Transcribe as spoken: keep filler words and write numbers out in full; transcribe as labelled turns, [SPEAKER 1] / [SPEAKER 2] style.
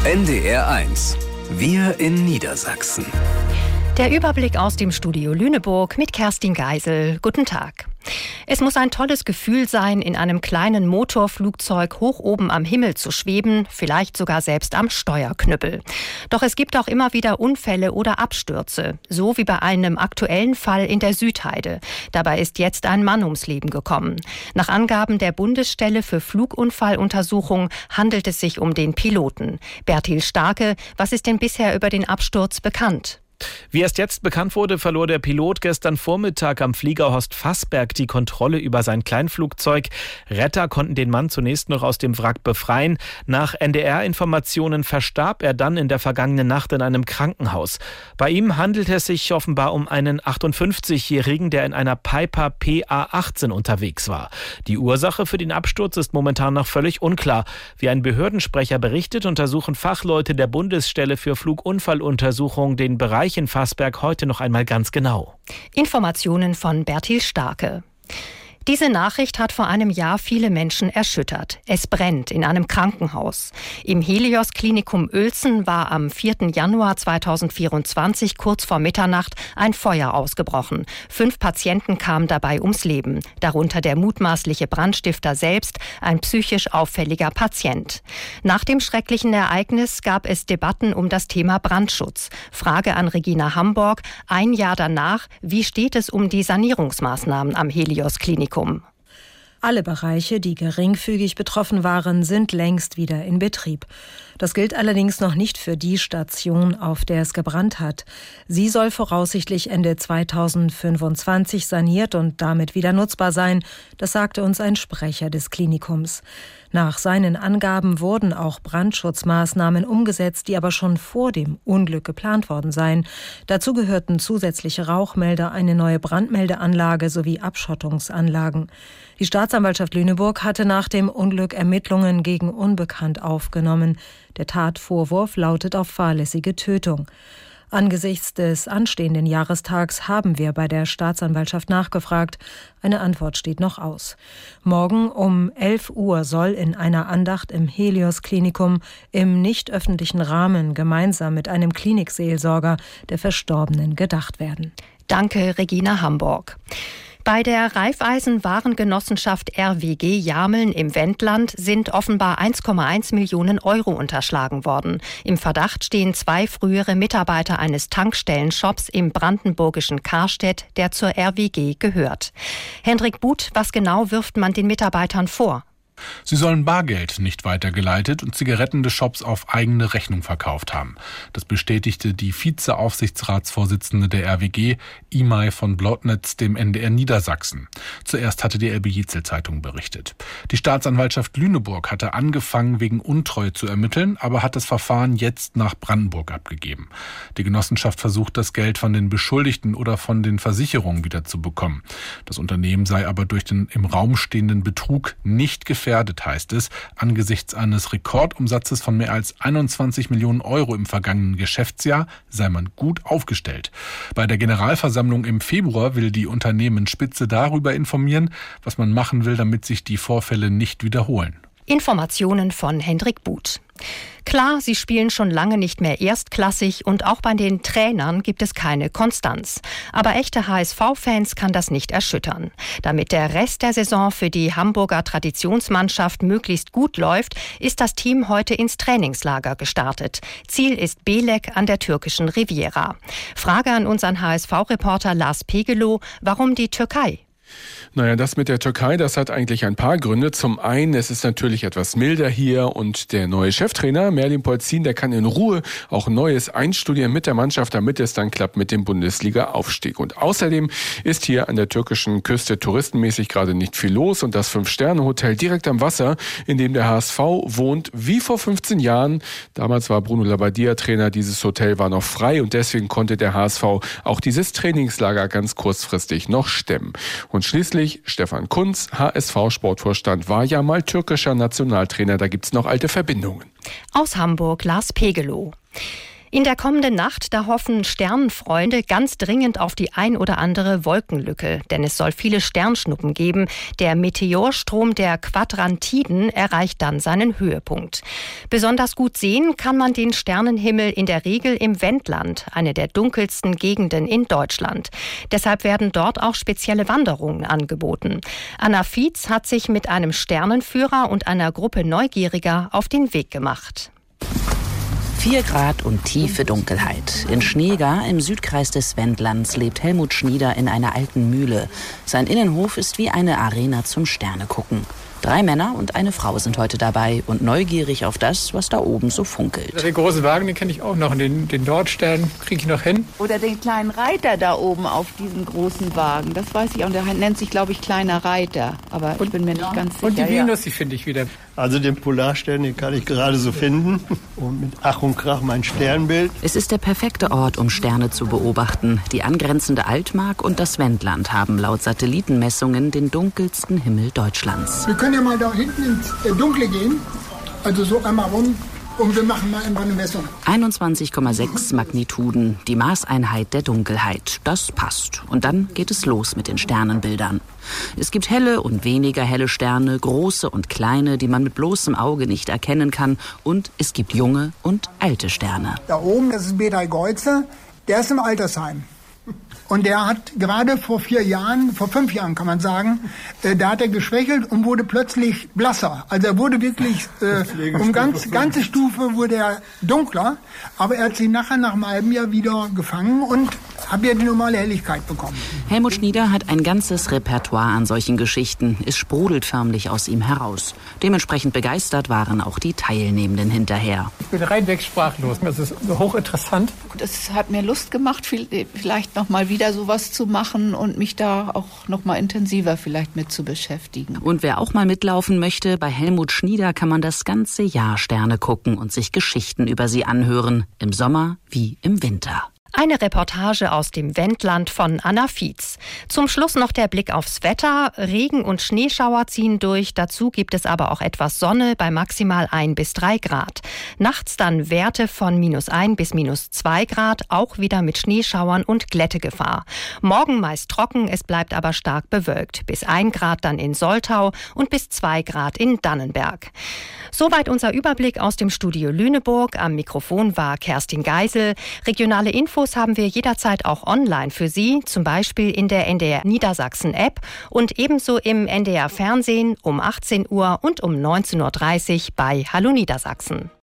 [SPEAKER 1] N D R eins. Wir in Niedersachsen.
[SPEAKER 2] Der Überblick aus dem Studio Lüneburg mit Kerstin Geisel. Guten Tag. Es muss ein tolles Gefühl sein, in einem kleinen Motorflugzeug hoch oben am Himmel zu schweben, vielleicht sogar selbst am Steuerknüppel. Doch es gibt auch immer wieder Unfälle oder Abstürze, so wie bei einem aktuellen Fall in der Südheide. Dabei ist jetzt ein Mann ums Leben gekommen. Nach Angaben der Bundesstelle für Flugunfalluntersuchung handelt es sich um den Piloten. Bertil Starke, was ist denn bisher über den Absturz bekannt?
[SPEAKER 3] Wie erst jetzt bekannt wurde, verlor der Pilot gestern Vormittag am Flieger Horst-Fassberg die Kontrolle über sein Kleinflugzeug. Retter konnten den Mann zunächst noch aus dem Wrack befreien. Nach N D R-Informationen verstarb er dann in der vergangenen Nacht in einem Krankenhaus. Bei ihm handelt es sich offenbar um einen achtundfünfzigjährigen, der in einer Piper P A achtzehn unterwegs war. Die Ursache für den Absturz ist momentan noch völlig unklar. Wie ein Behördensprecher berichtet, untersuchen Fachleute der Bundesstelle für Flugunfalluntersuchung den Bereich in Fassberg heute noch einmal ganz genau.
[SPEAKER 2] Informationen von Bertil Starke. Diese Nachricht hat vor einem Jahr viele Menschen erschüttert. Es brennt in einem Krankenhaus. Im Helios-Klinikum Uelzen war am vierten Januar zweitausendvierundzwanzig kurz vor Mitternacht ein Feuer ausgebrochen. Fünf Patienten kamen dabei ums Leben, darunter der mutmaßliche Brandstifter selbst, ein psychisch auffälliger Patient. Nach dem schrecklichen Ereignis gab es Debatten um das Thema Brandschutz. Frage an Regina Hamburg, ein Jahr danach, wie steht es um die Sanierungsmaßnahmen am Helios-Klinikum?
[SPEAKER 4] Alle Bereiche, die geringfügig betroffen waren, sind längst wieder in Betrieb. Das gilt allerdings noch nicht für die Station, auf der es gebrannt hat. Sie soll voraussichtlich Ende zweitausendfünfundzwanzig saniert und damit wieder nutzbar sein. Das sagte uns ein Sprecher des Klinikums. Nach seinen Angaben wurden auch Brandschutzmaßnahmen umgesetzt, die aber schon vor dem Unglück geplant worden seien. Dazu gehörten zusätzliche Rauchmelder, eine neue Brandmeldeanlage sowie Abschottungsanlagen. Die Staatsanwaltschaft Lüneburg hatte nach dem Unglück Ermittlungen gegen Unbekannt aufgenommen. Der Tatvorwurf lautet auf fahrlässige Tötung. Angesichts des anstehenden Jahrestags haben wir bei der Staatsanwaltschaft nachgefragt. Eine Antwort steht noch aus. Morgen um elf Uhr soll in einer Andacht im Helios-Klinikum im nicht öffentlichen Rahmen gemeinsam mit einem Klinikseelsorger der Verstorbenen gedacht werden.
[SPEAKER 2] Danke, Regina Hamburg. Bei der Raiffeisen-Warengenossenschaft R W G Jameln im Wendland sind offenbar eins Komma eins Millionen Euro unterschlagen worden. Im Verdacht stehen zwei frühere Mitarbeiter eines Tankstellenshops im brandenburgischen Karstedt, der zur R W G gehört. Hendrik Buth, was genau wirft man den Mitarbeitern vor?
[SPEAKER 5] Sie sollen Bargeld nicht weitergeleitet und Zigaretten des Shops auf eigene Rechnung verkauft haben. Das bestätigte die Vize-Aufsichtsratsvorsitzende der R W G, Imai von Blotnitz, dem N D R Niedersachsen. Zuerst hatte die Elbe-Jezel-Zeitung berichtet. Die Staatsanwaltschaft Lüneburg hatte angefangen, wegen Untreue zu ermitteln, aber hat das Verfahren jetzt nach Brandenburg abgegeben. Die Genossenschaft versucht, das Geld von den Beschuldigten oder von den Versicherungen wieder zu bekommen. Das Unternehmen sei aber durch den im Raum stehenden Betrug nicht gefährdet. Gefährdet, heißt es, angesichts eines Rekordumsatzes von mehr als einundzwanzig Millionen Euro im vergangenen Geschäftsjahr sei man gut aufgestellt. Bei der Generalversammlung im Februar will die Unternehmensspitze darüber informieren, was man machen will, damit sich die Vorfälle nicht wiederholen.
[SPEAKER 2] Informationen von Hendrik Buth. Klar, sie spielen schon lange nicht mehr erstklassig und auch bei den Trainern gibt es keine Konstanz. Aber echte H S V-Fans kann das nicht erschüttern. Damit der Rest der Saison für die Hamburger Traditionsmannschaft möglichst gut läuft, ist das Team heute ins Trainingslager gestartet. Ziel ist Belek an der türkischen Riviera. Frage an unseren H S V-Reporter Lars Pegelow, warum die Türkei?
[SPEAKER 6] Naja, das mit der Türkei, das hat eigentlich ein paar Gründe. Zum einen, es ist natürlich etwas milder hier und der neue Cheftrainer, Merlin Polzin, der kann in Ruhe auch Neues einstudieren mit der Mannschaft, damit es dann klappt mit dem Bundesliga-Aufstieg. Und außerdem ist hier an der türkischen Küste touristenmäßig gerade nicht viel los und das Fünf-Sterne-Hotel direkt am Wasser, in dem der H S V wohnt, wie vor fünfzehn Jahren. Damals war Bruno Labbadia Trainer, dieses Hotel war noch frei und deswegen konnte der H S V auch dieses Trainingslager ganz kurzfristig noch stemmen. Und schließlich Stefan Kunz, H S V-Sportvorstand, war ja mal türkischer Nationaltrainer. Da gibt's noch alte Verbindungen.
[SPEAKER 2] Aus Hamburg Lars Pegelow. In der kommenden Nacht, da hoffen Sternenfreunde ganz dringend auf die ein oder andere Wolkenlücke, denn es soll viele Sternschnuppen geben. Der Meteorstrom der Quadrantiden erreicht dann seinen Höhepunkt. Besonders gut sehen kann man den Sternenhimmel in der Regel im Wendland, eine der dunkelsten Gegenden in Deutschland. Deshalb werden dort auch spezielle Wanderungen angeboten. Anna Fietz hat sich mit einem Sternenführer und einer Gruppe Neugieriger auf den Weg gemacht.
[SPEAKER 7] Vier Grad und tiefe Dunkelheit. In Schneegar im Südkreis des Wendlands lebt Helmut Schnieder in einer alten Mühle. Sein Innenhof ist wie eine Arena zum Sternegucken. Drei Männer und eine Frau sind heute dabei und neugierig auf das, was da oben so funkelt.
[SPEAKER 8] Den großen Wagen, den kenne ich auch noch. Den, den Nordstern kriege ich noch hin.
[SPEAKER 9] Oder den kleinen Reiter da oben auf diesem großen Wagen. Das weiß ich auch. Der nennt sich, glaube ich, kleiner Reiter. Aber ich bin mir nicht ganz sicher.
[SPEAKER 8] Und die
[SPEAKER 9] ja.
[SPEAKER 8] Venus, die finde ich wieder.
[SPEAKER 10] Also den Polarstern, den kann ich gerade so finden. Und mit Ach und Krach mein Sternbild.
[SPEAKER 7] Es ist der perfekte Ort, um Sterne zu beobachten. Die angrenzende Altmark und das Wendland haben laut Satellitenmessungen den dunkelsten Himmel Deutschlands.
[SPEAKER 11] Wir können ja mal da hinten ins Dunkle gehen. Also so einmal rum. Und wir machen mal eine Messung.
[SPEAKER 7] einundzwanzig Komma sechs Magnituden, die Maßeinheit der Dunkelheit. Das passt. Und dann geht es los mit den Sternenbildern. Es gibt helle und weniger helle Sterne, große und kleine, die man mit bloßem Auge nicht erkennen kann. Und es gibt junge und alte Sterne.
[SPEAKER 11] Da oben, das ist Bedai Geuze, der ist im Altersheim. Und der hat gerade vor vier Jahren, vor fünf Jahren kann man sagen, äh, da hat er geschwächelt und wurde plötzlich blasser. Also er wurde wirklich, äh, um ganz, ganze Stufe wurde er dunkler. Aber er hat sich nachher nach einem halben Jahr wieder gefangen und hat wieder die normale Helligkeit bekommen.
[SPEAKER 7] Helmut Schnieder hat ein ganzes Repertoire an solchen Geschichten. Es sprudelt förmlich aus ihm heraus. Dementsprechend begeistert waren auch die Teilnehmenden hinterher.
[SPEAKER 8] Ich bin reinweg sprachlos. Das ist hochinteressant.
[SPEAKER 9] Das hat mir Lust gemacht, vielleicht noch mal wieder sowas zu machen und mich da auch noch mal intensiver vielleicht mit zu beschäftigen.
[SPEAKER 7] Und wer auch mal mitlaufen möchte, bei Helmut Schnieder kann man das ganze Jahr Sterne gucken und sich Geschichten über sie anhören. Im Sommer wie im Winter.
[SPEAKER 2] Eine Reportage aus dem Wendland von Anna Fietz. Zum Schluss noch der Blick aufs Wetter. Regen und Schneeschauer ziehen durch. Dazu gibt es aber auch etwas Sonne bei maximal ein bis drei Grad. Nachts dann Werte von minus ein bis minus zwei Grad, auch wieder mit Schneeschauern und Glättegefahr. Morgen meist trocken, es bleibt aber stark bewölkt. Bis ein Grad dann in Soltau und bis zwei Grad in Dannenberg. Soweit unser Überblick aus dem Studio Lüneburg. Am Mikrofon war Kerstin Geisel. Regionale Infos haben wir jederzeit auch online für Sie, zum Beispiel in der N D R Niedersachsen App und ebenso im N D R Fernsehen um achtzehn Uhr und um neunzehn Uhr dreißig bei Hallo Niedersachsen.